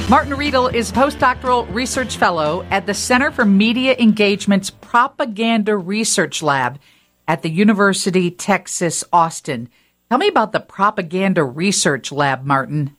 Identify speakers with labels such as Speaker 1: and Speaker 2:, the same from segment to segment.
Speaker 1: Martin Riedel is postdoctoral research fellow at the Center for Media Engagement's Propaganda Research Lab at the University of Texas, Austin. Tell me about the Propaganda Research Lab, Martin.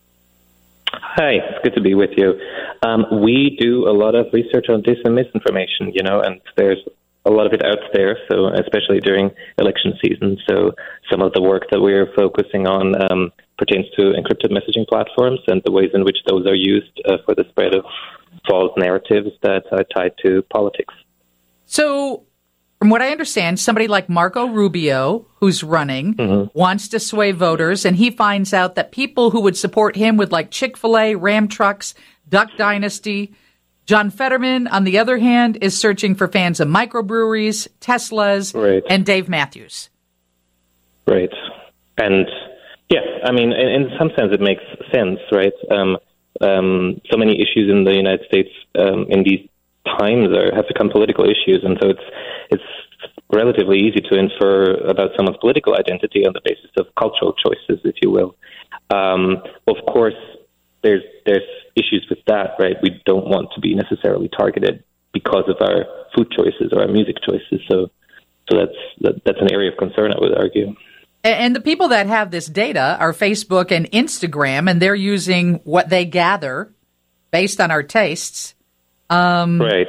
Speaker 2: Hi, it's good to be with you. We do a lot of research on dis and misinformation, and there's a lot of it out there, so especially during election season. So some of the work that we're focusing on pertains to encrypted messaging platforms and the ways in which those are used for the spread of false narratives that are tied to politics.
Speaker 1: So, from what I understand, somebody like Marco Rubio, who's running, wants to sway voters, and he finds out that people who would support him would like Chick-fil-A, Ram Trucks, Duck Dynasty. John Fetterman, on the other hand, is searching for fans of microbreweries, Teslas, and Dave Matthews.
Speaker 2: Right. And, yeah, I mean, in some sense it makes sense, right? So many issues in the United States in these times have become political issues, and so it's relatively easy to infer about someone's political identity on the basis of cultural choices, if you will. Of course, there's issues with that, right? We don't want to be necessarily targeted because of our food choices or our music choices. So that's an area of concern, I would argue.
Speaker 1: And the people that have this data are Facebook and Instagram, and they're using what they gather based on our tastes,
Speaker 2: right,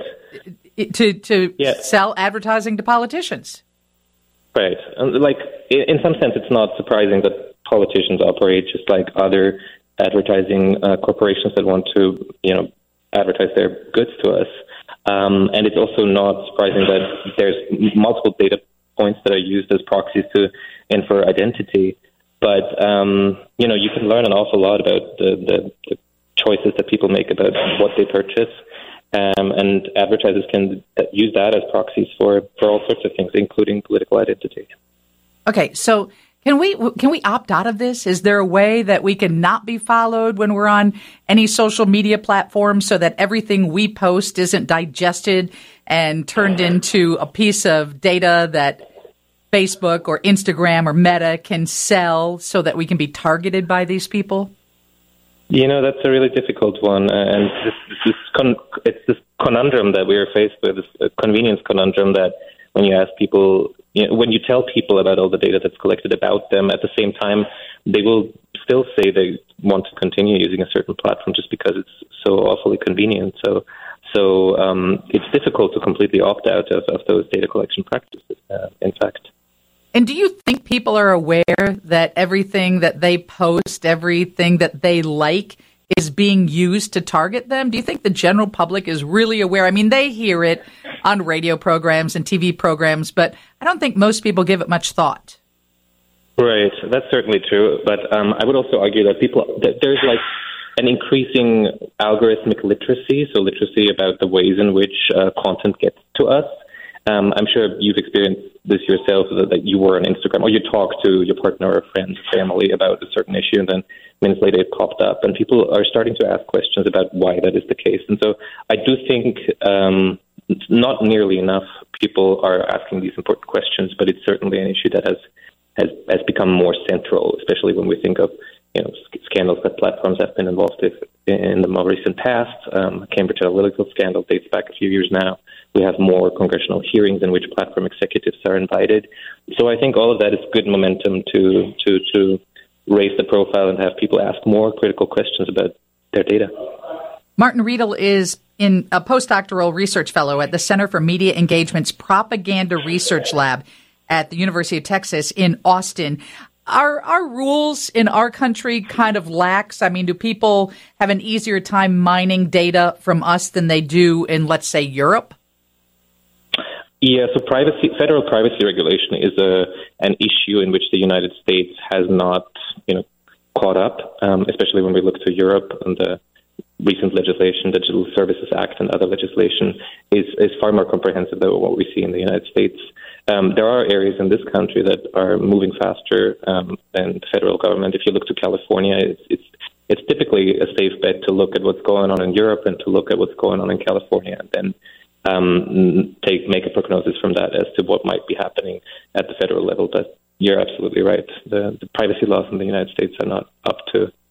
Speaker 1: to sell advertising to politicians.
Speaker 2: Right. Like, in some sense, it's not surprising that politicians operate just like other advertising corporations that want to, advertise their goods to us. And it's also not surprising that there's multiple data points that are used as proxies to infer identity. But, you can learn an awful lot about the choices that people make about what they purchase. And advertisers can use that as proxies for all sorts of things, including political identity.
Speaker 1: Okay, so can we opt out of this? Is there a way that we can not be followed when we're on any social media platform so that everything we post isn't digested and turned into a piece of data that Facebook or Instagram or Meta can sell so that we can be targeted by these people?
Speaker 2: That's a really difficult one, and it's this conundrum that we are faced with, this convenience conundrum that when you ask people, when you tell people about all the data that's collected about them, at the same time, they will still say they want to continue using a certain platform just because it's so awfully convenient. So it's difficult to completely opt out of those data collection practices, in fact.
Speaker 1: And do you think people are aware that everything that they post, everything that they like, is being used to target them? Do you think the general public is really aware? I mean, they hear it on radio programs and TV programs, but I don't think most people give it much thought.
Speaker 2: Right, that's certainly true. But I would also argue that there's like an increasing algorithmic literacy, so literacy about the ways in which content gets to us. I'm sure you've experienced this yourself, that you were on Instagram, or you talk to your partner or friends or family about a certain issue, and then minutes later it popped up, and people are starting to ask questions about why that is the case. And so I do think not nearly enough people are asking these important questions, but it's certainly an issue that has become more central, especially when we think of scandals that platforms have been involved with in the more recent past. Cambridge Analytica scandal dates back a few years now. We have more congressional hearings in which platform executives are invited. So I think all of that is good momentum to raise the profile and have people ask more critical questions about their data.
Speaker 1: Martin Riedel is a postdoctoral research fellow at the Center for Media Engagement's Propaganda Research Lab at the University of Texas in Austin. Are our rules in our country kind of lax? I mean, do people have an easier time mining data from us than they do in, let's say, Europe?
Speaker 2: Yeah, so federal privacy regulation is an issue in which the United States has not, caught up, especially when we look to Europe and the recent legislation, the Digital Services Act and other legislation is far more comprehensive than what we see in the United States. There are areas in this country that are moving faster than the federal government. If you look to California, it's typically a safe bet to look at what's going on in Europe and to look at what's going on in California, and then make a prognosis from that as to what might be happening at the federal level. But you're absolutely right. The privacy laws in the United States are not up to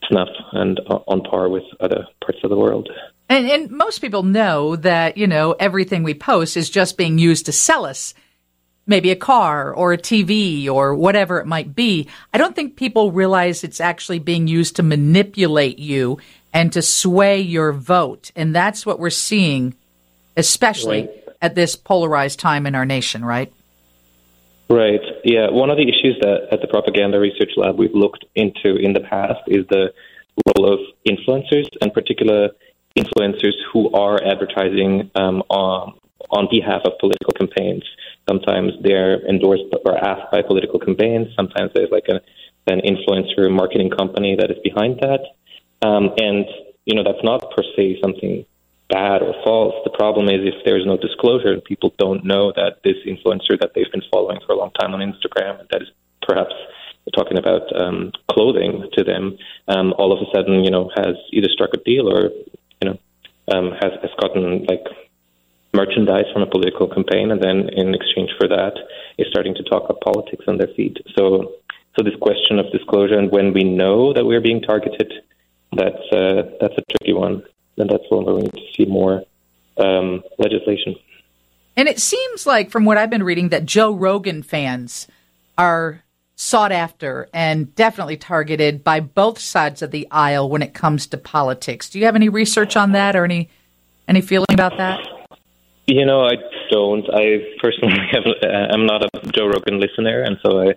Speaker 2: enough and on par with other parts of the world.
Speaker 1: And most people know that, everything we post is just being used to sell us maybe a car or a TV or whatever it might be. I don't think people realize it's actually being used to manipulate you and to sway your vote. And that's what we're seeing, especially at this polarized time in our nation, right?
Speaker 2: Right. Yeah. One of the issues that at the Propaganda Research Lab we've looked into in the past is the role of influencers, in particular influencers who are advertising on behalf of political campaigns. Sometimes they're endorsed or asked by political campaigns. Sometimes there's like an influencer marketing company that is behind that. And that's not per se something bad or false. The problem is if there's no disclosure and people don't know that this influencer that they've been following for a long time on Instagram, that is perhaps talking about clothing to them, all of a sudden, has either struck a deal or, has gotten like merchandise from a political campaign, and then in exchange for that is starting to talk about politics on their feed. So this question of disclosure and when we know that we're being targeted, that's a tricky one. And that's one where we need to see more legislation.
Speaker 1: And it seems like, from what I've been reading, that Joe Rogan fans are sought after and definitely targeted by both sides of the aisle when it comes to politics. Do you have any research on that or any feeling about that?
Speaker 2: I don't. I personally I'm not a Joe Rogan listener, and so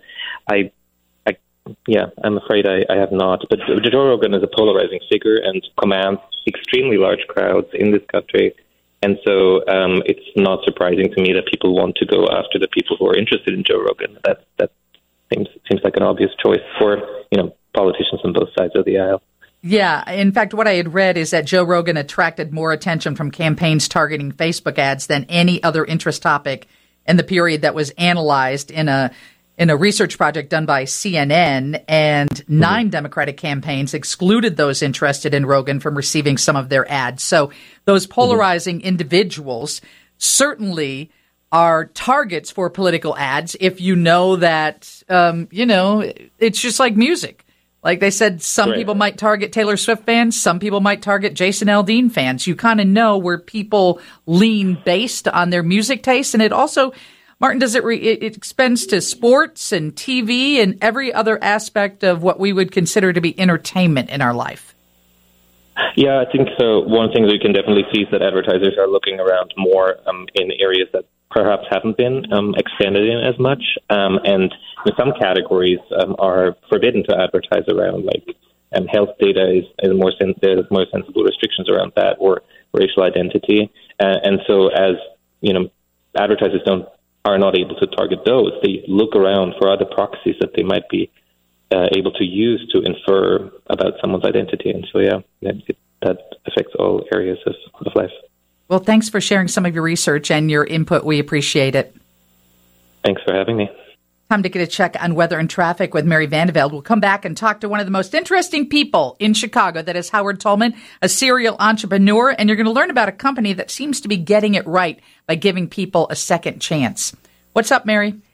Speaker 2: I'm afraid I have not. But Joe Rogan is a polarizing figure and commands extremely large crowds in this country. And so it's not surprising to me that people want to go after the people who are interested in Joe Rogan. That seems like an obvious choice for, politicians on both sides of the aisle.
Speaker 1: Yeah. In fact, what I had read is that Joe Rogan attracted more attention from campaigns targeting Facebook ads than any other interest topic in the period that was analyzed in a research project done by CNN, and 9 Democratic campaigns excluded those interested in Rogan from receiving some of their ads. So those polarizing individuals certainly are targets for political ads if you know that, it's just like music. Like they said, some people might target Taylor Swift fans, some people might target Jason Aldean fans. You kind of know where people lean based on their music taste. And it also, Martin, does it extends to sports and TV and every other aspect of what we would consider to be entertainment in our life?
Speaker 2: Yeah, I think so. One thing that we can definitely see is that advertisers are looking around more in areas that perhaps haven't been expanded in as much. And some categories are forbidden to advertise around, like health data there's more sensible restrictions around that, or racial identity. And so as, advertisers are not able to target those, they look around for other proxies that they might be able to use to infer about someone's identity. And so, that affects all areas of life.
Speaker 1: Well, thanks for sharing some of your research and your input. We appreciate it.
Speaker 2: Thanks for having me.
Speaker 1: Time to get a check on weather and traffic with Mary Vandeveld. We'll come back and talk to one of the most interesting people in Chicago. That is Howard Tolman, a serial entrepreneur. And you're going to learn about a company that seems to be getting it right by giving people a second chance. What's up, Mary?